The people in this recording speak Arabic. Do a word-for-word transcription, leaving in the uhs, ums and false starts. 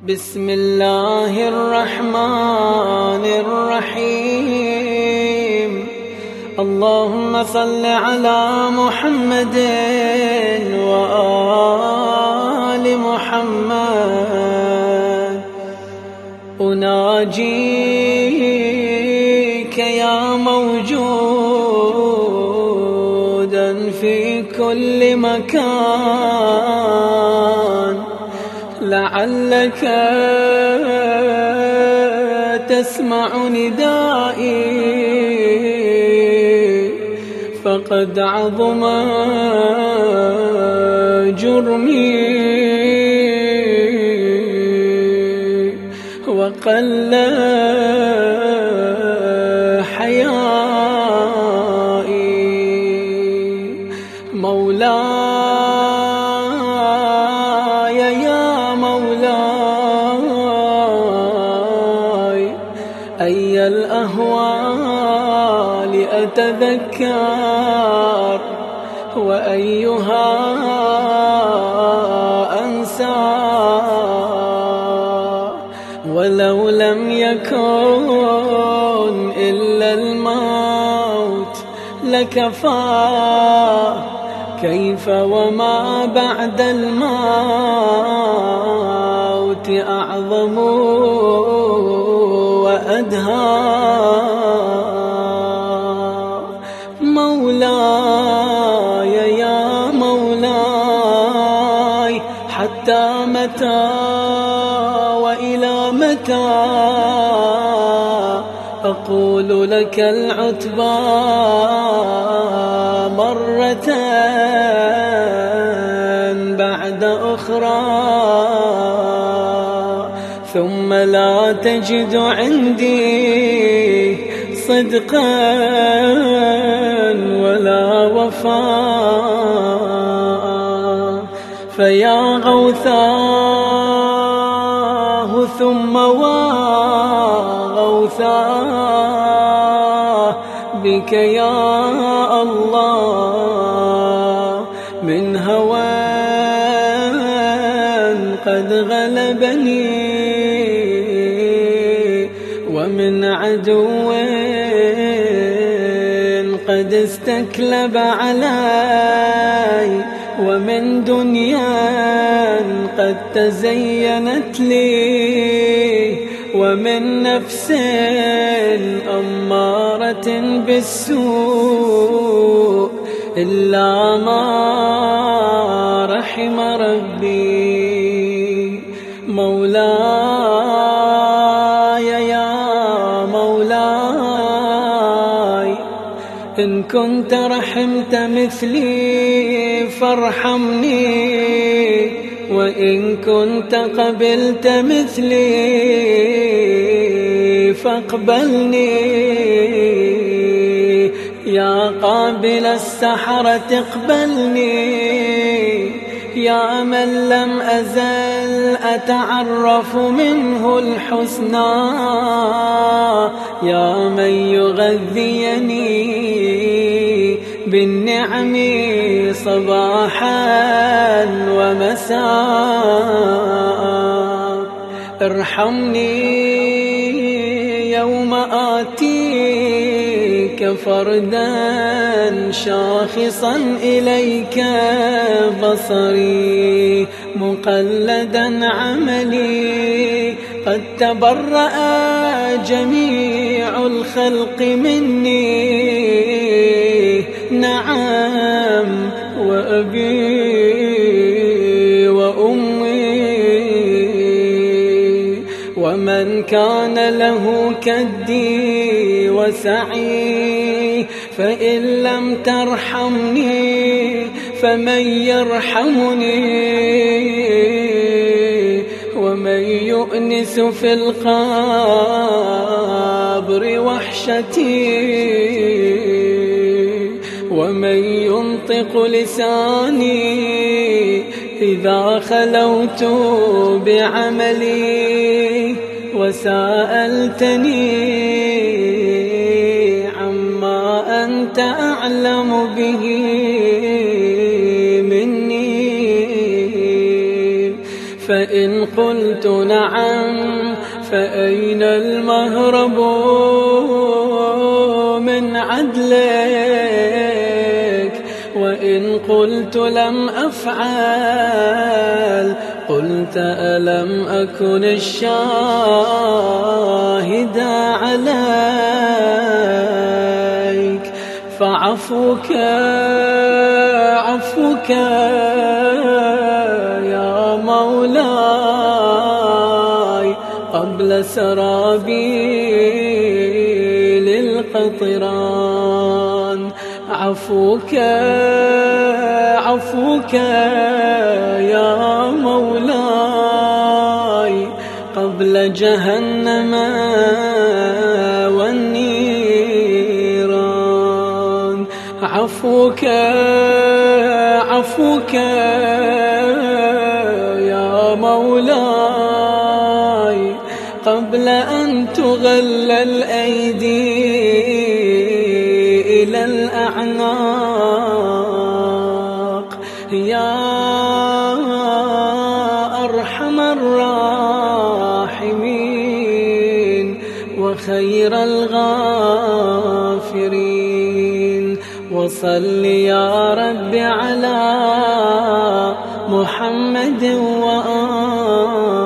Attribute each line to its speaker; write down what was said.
Speaker 1: بسم الله الرحمن الرحيم. اللهم صل على محمد وآل محمد. أناجيك يا موجودا في كل مكان، لعلك تسمع ندائي، فقد عظم جرمي وقل حيائي. مولاي يا مولاي، أي الأهوال أتذكر وأيها أنسى، ولو لم يكن إلا الموت لكفى، كيف وما بعد الموت أعظم وأدهى. مولاي يا مولاي، حتى متى وإلى متى أقول لك العتبى مرة بعد أخرى، ثم لا تجد عندي صدقا ولا وفاء. فيا غوثاه ثم وغوثاه، بك يا الله من هوى قد غلبني، ومن عدو قد استكلب علي، ومن دنيا قد تزينت لي، ومن نفس أمارة بالسوء إلا ما رحم ربي. مولاي يا مولاي، إن كنت رحمت مثلي فارحمني، وإن كنت قبلت مثلي فاقبلني. يا قابل السحرة اقبلني، يا من لم أزل أتعرف منه الحسنى، يا من يغذيني بالنعم صباحا ومساء. ارحمني يوم آتيك فردا شاخصا إليك بصري، مقلدا عملي، قد تبرأ جميع الخلق مني. نعم وأبي وأمي، ومن كان له كدي وسعي، فإن لم ترحمني فمن يرحمني، ومن يؤنس في القبر وحشتي، ومن ينطق لساني إذا خلوت بعملي، وسألتني عما أنت أعلم به مني. فإن قلت نعم، فأين المهرب من عدلك؟ وإن قلت لم أفعل قلت ألم أكن الشاهد عليك؟ فعفوك عفوك يا مولاي قبل سرابيل القطران. عفوك عفوك يا مولاي قبل جهنم والنيران. عفوك عفوك يا مولاي قبل أن تغل الأيدي إلى الأعناق. يا أرحم الراحمين وخير الغافرين، وصل يا رب على محمد وآله